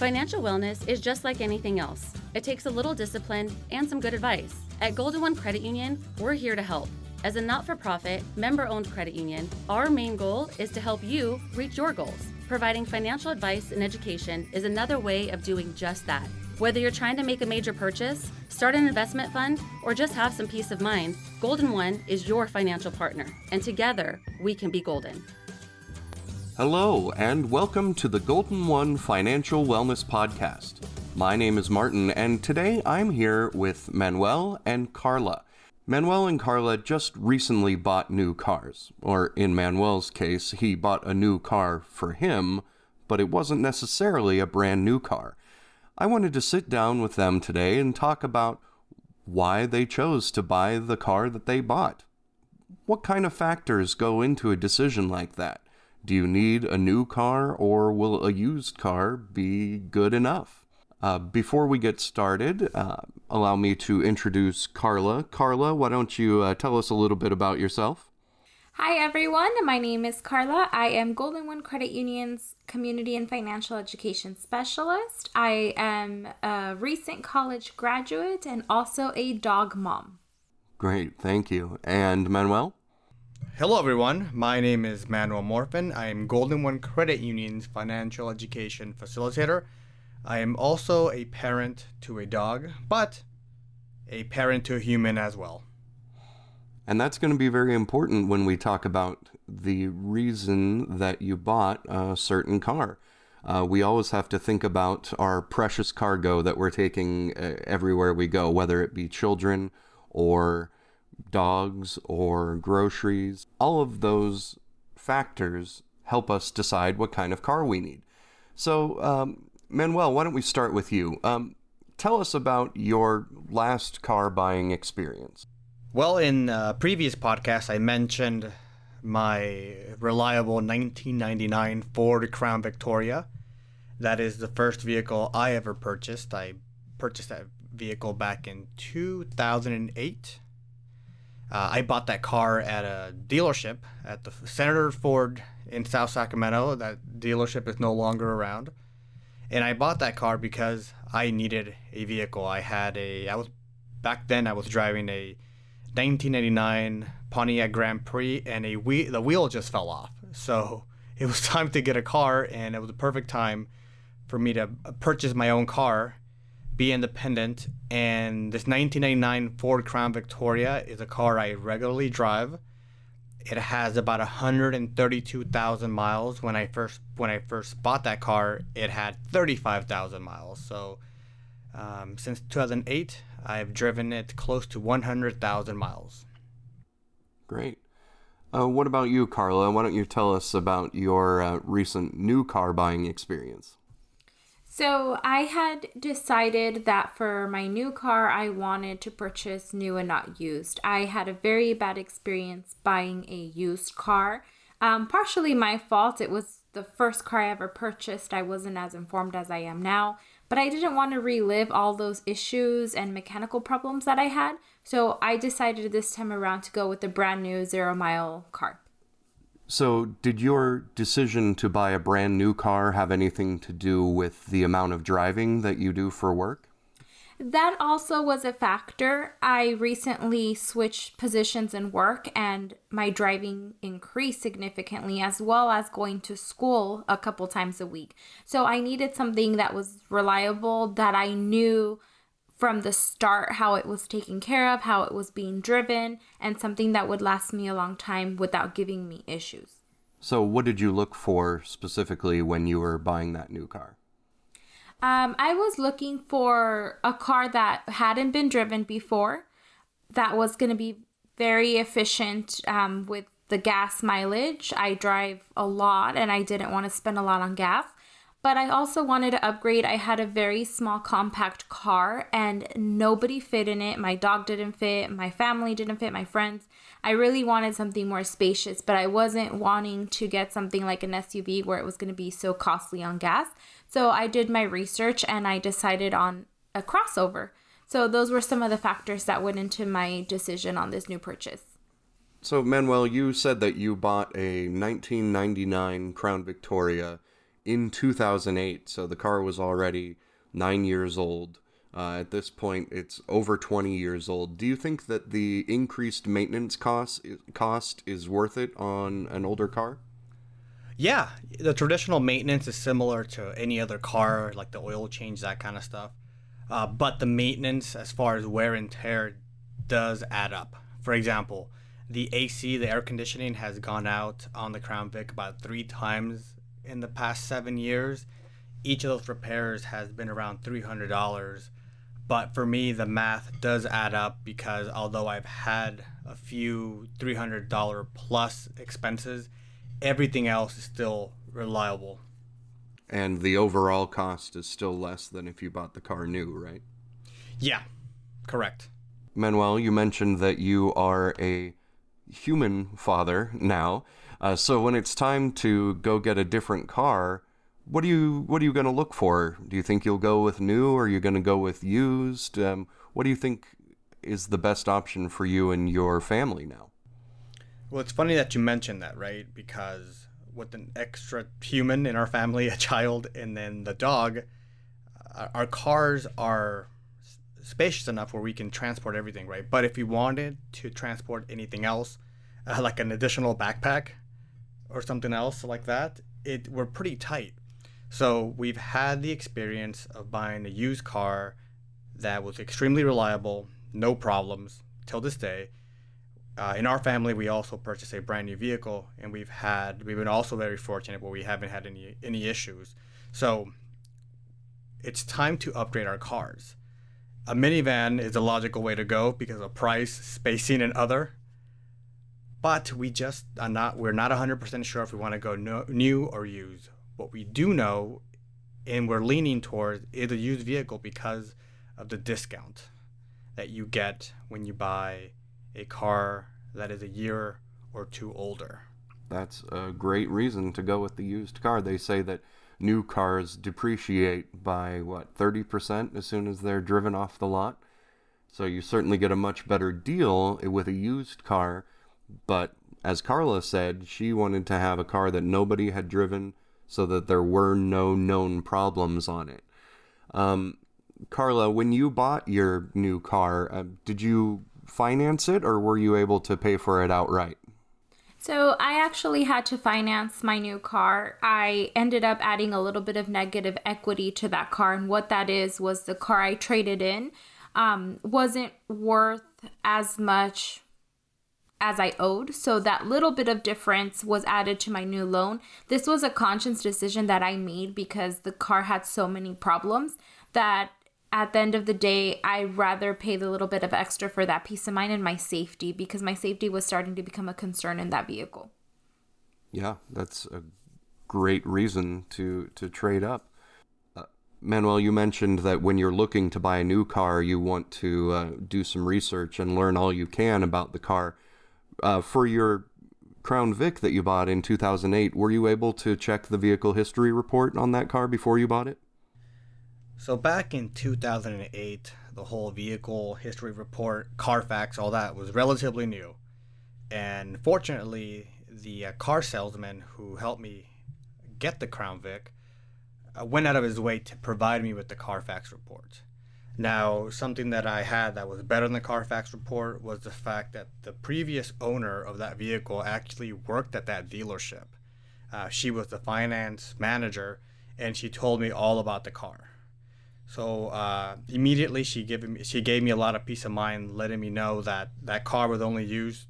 Financial wellness is just like anything else. It takes a little discipline and some good advice. At Golden One Credit Union, we're here to help. As a not-for-profit, member-owned credit union, our main goal is to help you reach your goals. Providing financial advice and education is another way of doing just that. Whether you're trying to make a major purchase, start an investment fund, or just have some peace of mind, Golden One is your financial partner, and together, we can be golden. Hello, and welcome to the Golden One Financial Wellness Podcast. My name is Martin, and today I'm here with Manuel and Carla. Manuel and Carla just recently bought new cars, or in Manuel's case, he bought a new car for him, but it wasn't necessarily a brand new car. I wanted to sit down with them today and talk about why they chose to buy the car that they bought. What kind of factors go into a decision like that? Do you need a new car, or will a used car be good enough? Before we get started, allow me to introduce Carla. Carla, why don't you tell us a little bit about yourself? Hi everyone, my name is Carla. I am Golden One Credit Union's Community and Financial Education Specialist. I am a recent college graduate and also a dog mom. Great, thank you. And Manuel? Hello everyone, my name is Manuel Morfin. I am Golden One Credit Union's Financial Education Facilitator. I am also a parent to a dog, but a parent to a human as well. And that's going to be very important when we talk about the reason that you bought a certain car. We always have to think about our precious cargo that we're taking everywhere we go, whether it be children or dogs or groceries. All of those factors help us decide what kind of car we need. So, Manuel, why don't we start with you? Tell us about your last car buying experience. Well, in a previous podcast, I mentioned my reliable 1999 Ford Crown Victoria. That is the first vehicle I ever purchased. I purchased that vehicle back in 2008. I bought that car at a dealership at the Senator Ford in South Sacramento. That dealership is no longer around. And I bought that car because I needed a vehicle. Back then I was driving a 1999 Pontiac Grand Prix, and the wheel just fell off. So it was time to get a car, and it was the perfect time for me to purchase my own car, be independent. And this 1999 Ford Crown Victoria is a car I regularly drive. It has about 132,000 miles. When I first bought that car, it had 35,000 miles. So since 2008, I've driven it close to 100,000 miles. Great. What about you, Carla? Why don't you tell us about your recent new car buying experience? So I had decided that for my new car, I wanted to purchase new and not used. I had a very bad experience buying a used car. Partially my fault. It was the first car I ever purchased. I wasn't as informed as I am now, but I didn't want to relive all those issues and mechanical problems that I had. So I decided this time around to go with a brand new 0-mile car. So did your decision to buy a brand new car have anything to do with the amount of driving that you do for work? That also was a factor. I recently switched positions in work and my driving increased significantly, as well as going to school a couple times a week. So I needed something that was reliable, that I knew from the start how it was taken care of, how it was being driven, and something that would last me a long time without giving me issues. So what did you look for specifically when you were buying that new car? I was looking for a car that hadn't been driven before, that was going to be very efficient with the gas mileage. I drive a lot and I didn't want to spend a lot on gas. But I also wanted to upgrade. I had a very small compact car and nobody fit in it. My dog didn't fit, my family didn't fit, my friends. I really wanted something more spacious, but I wasn't wanting to get something like an SUV where it was going to be so costly on gas. So I did my research and I decided on a crossover. So those were some of the factors that went into my decision on this new purchase. So Manuel, you said that you bought a 1999 Crown Victoria in 2008, so the car was already 9 years old. At this point, it's over 20 years old. Do you think that the increased maintenance cost is worth it on an older car? Yeah, the traditional maintenance is similar to any other car, like the oil change, that kind of stuff. But the maintenance, as far as wear and tear, does add up. For example, the AC, the air conditioning, has gone out on the Crown Vic about 3 times in the past 7 years. Each of those repairs has been around $300. But for me, the math does add up, because although I've had a few $300 plus expenses, everything else is still reliable. And the overall cost is still less than if you bought the car new, right? Yeah, correct. Manuel, you mentioned that you are a human father now. So when it's time to go get a different car, what are you going to look for? Do you think you'll go with new, or are you going to go with used? What do you think is the best option for you and your family now? Well, it's funny that you mentioned that, right? Because with an extra human in our family, a child, and then the dog, our cars are spacious enough where we can transport everything, right? But if we wanted to transport anything else, like an additional backpack or something else like that, we're pretty tight. So we've had the experience of buying a used car that was extremely reliable, no problems till this day. In our family, we also purchased a brand new vehicle, and we've been also very fortunate where we haven't had any issues. So it's time to upgrade our cars. A minivan is a logical way to go because of price, spacing, and other. But we're not 100% sure if we want to go new or used. What we do know, and we're leaning towards, is a used vehicle because of the discount that you get when you buy a car that is a year or 2 older. That's a great reason to go with the used car. They say that new cars depreciate by, 30% as soon as they're driven off the lot. So you certainly get a much better deal with a used car. But as Carla said, she wanted to have a car that nobody had driven so that there were no known problems on it. Carla, when you bought your new car, did you finance it, or were you able to pay for it outright? So I actually had to finance my new car. I ended up adding a little bit of negative equity to that car. And what that was the car I traded in wasn't worth as much as I owed. So that little bit of difference was added to my new loan. This was a conscious decision that I made because the car had so many problems that at the end of the day, I'd rather pay the little bit of extra for that peace of mind and my safety, because my safety was starting to become a concern in that vehicle. Yeah, that's a great reason to trade up. Manuel, you mentioned that when you're looking to buy a new car, you want to do some research and learn all you can about the car. For your Crown Vic that you bought in 2008, were you able to check the vehicle history report on that car before you bought it? So back in 2008, the whole vehicle history report, Carfax, all that was relatively new. And fortunately, the car salesman who helped me get the Crown Vic went out of his way to provide me with the Carfax report. Now, something that I had that was better than the Carfax report was the fact that the previous owner of that vehicle actually worked at that dealership. She was the finance manager, and she told me all about the car. So immediately she gave me a lot of peace of mind, letting me know that that car was only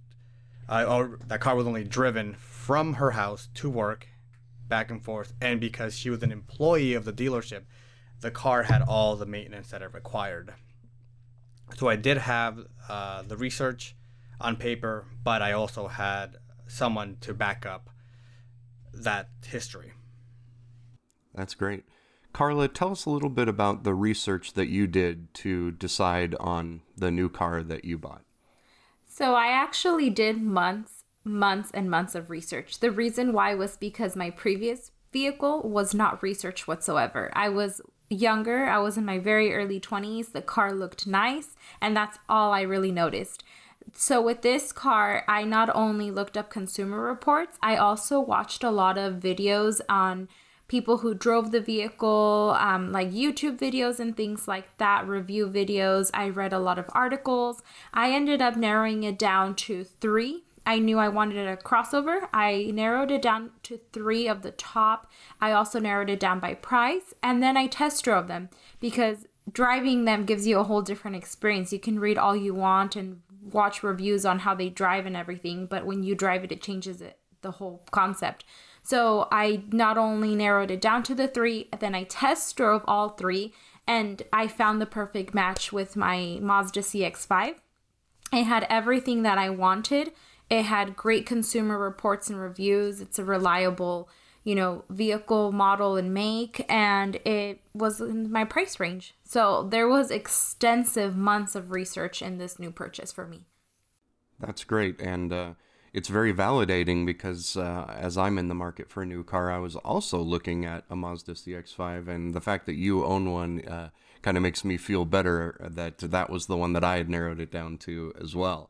driven from her house to work, back and forth, and because she was an employee of the dealership, the car had all the maintenance that it required. So I did have the research on paper, but I also had someone to back up that history. That's great. Carla, tell us a little bit about the research that you did to decide on the new car that you bought. So I actually did months and months of research. The reason why was because my previous vehicle was not researched whatsoever. I was younger. I was in my very early 20s. The car looked nice, and that's all I really noticed. So with this car, I not only looked up consumer reports, I also watched a lot of videos on people who drove the vehicle, like YouTube videos and things like that, review videos. I read a lot of articles. I ended up narrowing it down to 3. I knew I wanted a crossover. I narrowed it down to 3 of the top. I also narrowed it down by price, and then I test drove them, because driving them gives you a whole different experience. You can read all you want and watch reviews on how they drive and everything, but when you drive it, it changes the whole concept. So I not only narrowed it down to the 3, then I test drove all 3, and I found the perfect match with my Mazda CX-5. It had everything that I wanted. It had great consumer reports and reviews. It's a reliable, vehicle, model, and make, and it was in my price range. So there was extensive months of research in this new purchase for me. That's great, and it's very validating because as I'm in the market for a new car, I was also looking at a Mazda CX-5, and the fact that you own one kind of makes me feel better that was the one that I had narrowed it down to as well.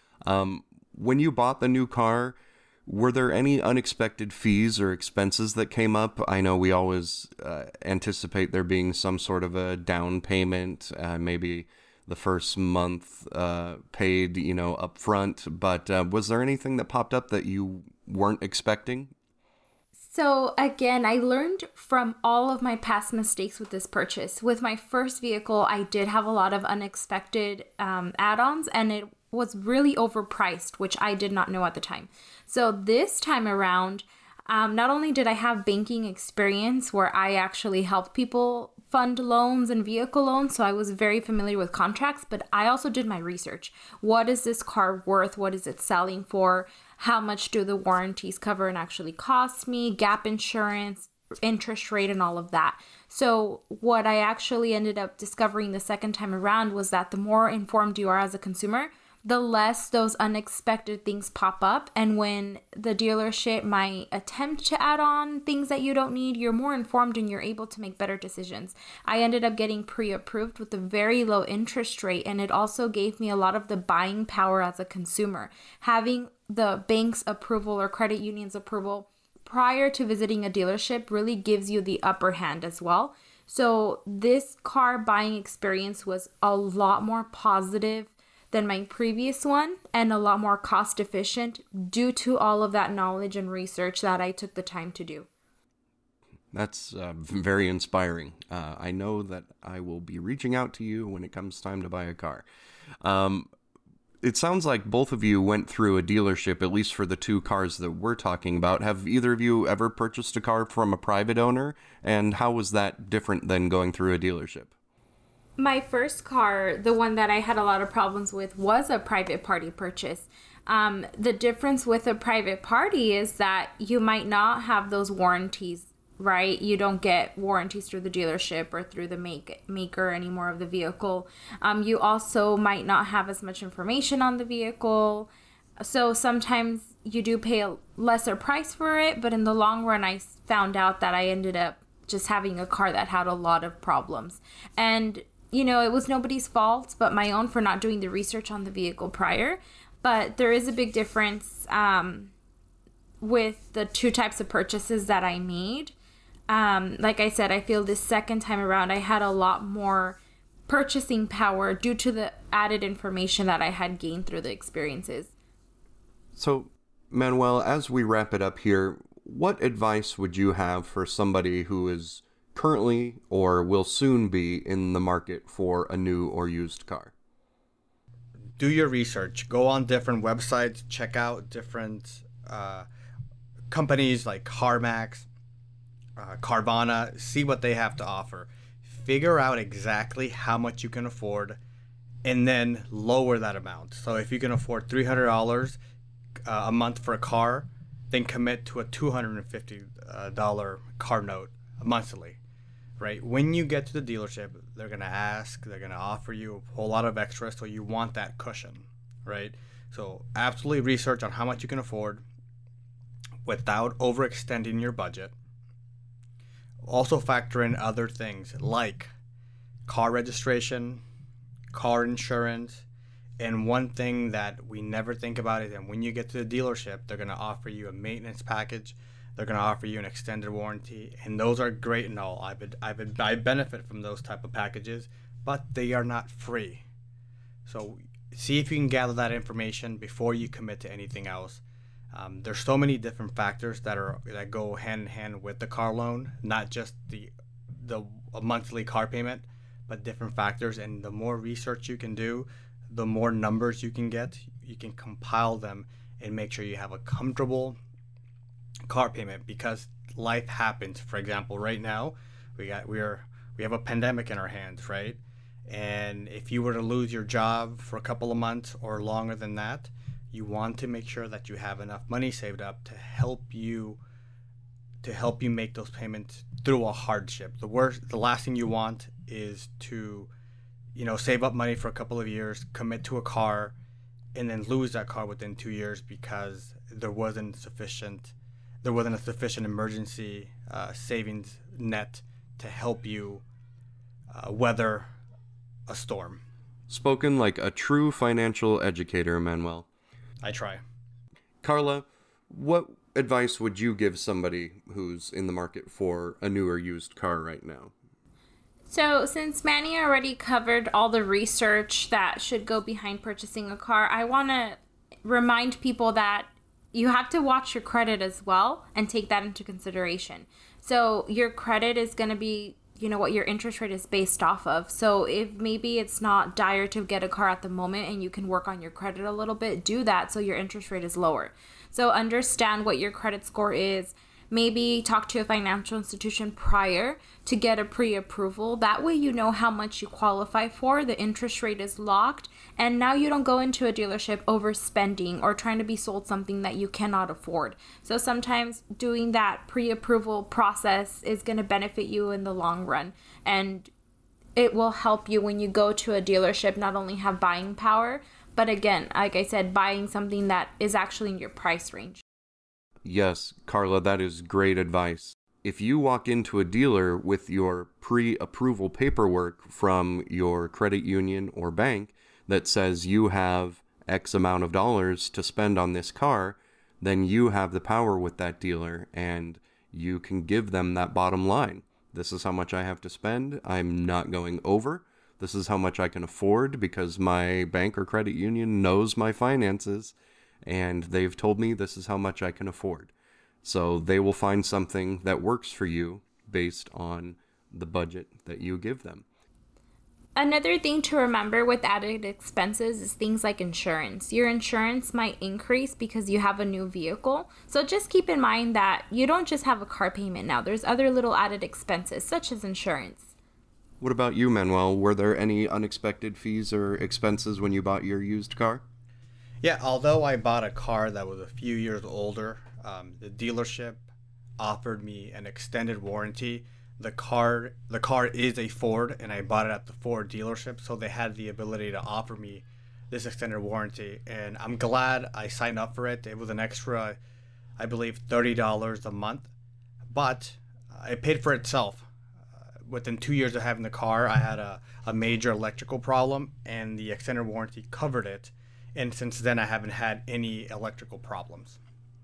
When you bought the new car, were there any unexpected fees or expenses that came up? I know we always anticipate there being some sort of a down payment, maybe the first month paid, up front, but was there anything that popped up that you weren't expecting? So again, I learned from all of my past mistakes with this purchase. With my first vehicle, I did have a lot of unexpected add-ons, and it was really overpriced, which I did not know at the time. So this time around, not only did I have banking experience where I actually helped people fund loans and vehicle loans, so I was very familiar with contracts, but I also did my research. What is this car worth? What is it selling for? How much do the warranties cover and actually cost me? Gap insurance, interest rate, and all of that. So what I actually ended up discovering the second time around was that the more informed you are as a consumer, the less those unexpected things pop up. And when the dealership might attempt to add on things that you don't need, you're more informed and you're able to make better decisions. I ended up getting pre-approved with a very low interest rate, and it also gave me a lot of the buying power as a consumer. Having the bank's approval or credit union's approval prior to visiting a dealership really gives you the upper hand as well. So this car buying experience was a lot more positive than my previous one, and a lot more cost efficient due to all of that knowledge and research that I took the time to do. That's very inspiring. I know that I will be reaching out to you when it comes time to buy a car. It sounds like both of you went through a dealership, at least for the 2 cars that we're talking about. Have either of you ever purchased a car from a private owner? And how was that different than going through a dealership? My first car, the one that I had a lot of problems with, was a private party purchase. The difference with a private party is that you might not have those warranties, right? You don't get warranties through the dealership or through the maker anymore of the vehicle. You also might not have as much information on the vehicle. So sometimes you do pay a lesser price for it, but in the long run, I found out that I ended up just having a car that had a lot of problems. And it was nobody's fault but my own for not doing the research on the vehicle prior. But there is a big difference with the 2 types of purchases that I made. Like I said, I feel this second time around, I had a lot more purchasing power due to the added information that I had gained through the experiences. So, Manuel, as we wrap it up here, what advice would you have for somebody who is currently or will soon be in the market for a new or used car? Do your research. Go on different websites. Check out different companies like CarMax, Carvana. See what they have to offer. Figure out exactly how much you can afford and then lower that amount. So if you can afford $300 a month for a car, then commit to a $250 car note monthly. Right? When you get to the dealership, they're going to offer you a whole lot of extras, so you want that cushion, right? So absolutely research on how much you can afford without overextending your budget. Also factor in other things like car registration, car insurance, and one thing that we never think about is that when you get to the dealership, they're going to offer you a maintenance package They're going to offer you an extended warranty, and those are great and all. I benefit from those type of packages, but they are not free. So see if you can gather that information before you commit to anything else. There's so many different factors that go hand in hand with the car loan, not just the monthly car payment, but different factors. And the more research you can do, the more numbers you can get. You can compile them and make sure you have a comfortable car payment, because life happens. For example, right now we have a pandemic in our hands, right? And if you were to lose your job for a couple of months or longer than that, you want to make sure that you have enough money saved up to help you make those payments through a hardship. The last thing you want is to, save up money for a couple of years, commit to a car, and then lose that car within 2 years because there wasn't a sufficient emergency savings net to help you weather a storm. Spoken like a true financial educator, Manuel. I try. Carla, what advice would you give somebody who's in the market for a new or used car right now? So since Manny already covered all the research that should go behind purchasing a car, I want to remind people that you have to watch your credit as well and take that into consideration. So your credit is going to be, what your interest rate is based off of. So if maybe it's not dire to get a car at the moment and you can work on your credit a little bit, do that so your interest rate is lower. So understand what your credit score is. Maybe talk to a financial institution prior to get a pre-approval. That way you know how much you qualify for, the interest rate is locked, and now you don't go into a dealership overspending or trying to be sold something that you cannot afford. So sometimes doing that pre-approval process is going to benefit you in the long run, and it will help you when you go to a dealership not only have buying power, but again, like I said, buying something that is actually in your price range. Yes, Carla, that is great advice. If you walk into a dealer with your pre-approval paperwork from your credit union or bank that says you have X amount of dollars to spend on this car, then you have the power with that dealer and you can give them that bottom line. This is how much I have to spend. I'm not going over. This is how much I can afford because my bank or credit union knows my finances. And they've told me this is how much I can afford. So they will find something that works for you based on the budget that you give them. Another thing to remember with added expenses is things like insurance. Your insurance might increase because you have a new vehicle. So just keep in mind that you don't just have a car payment now. There's other little added expenses, such as insurance. What about you, Manuel? Were there any unexpected fees or expenses when you bought your used car? Yeah, although I bought a car that was a few years older, the dealership offered me an extended warranty. The car is a Ford, and I bought it at the Ford dealership, so they had the ability to offer me this extended warranty, and I'm glad I signed up for it. It was an extra, I believe, $30 a month, but it paid for itself. Within 2 years of having the car, I had a major electrical problem, and the extended warranty covered it. And since then, I haven't had any electrical problems.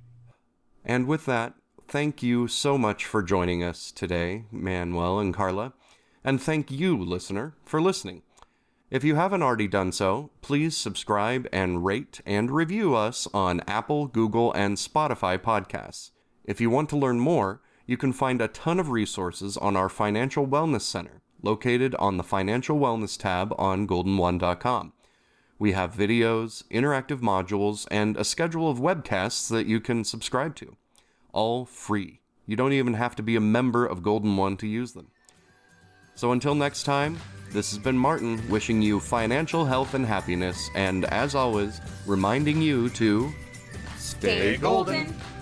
And with that, thank you so much for joining us today, Manuel and Carla. And thank you, listener, for listening. If you haven't already done so, please subscribe and rate and review us on Apple, Google, and Spotify podcasts. If you want to learn more, you can find a ton of resources on our Financial Wellness Center, located on the Financial Wellness tab on goldenone.com. We have videos, interactive modules, and a schedule of webcasts that you can subscribe to. All free. You don't even have to be a member of Golden One to use them. So until next time, this has been Martin wishing you financial health and happiness, and as always, reminding you to Stay golden.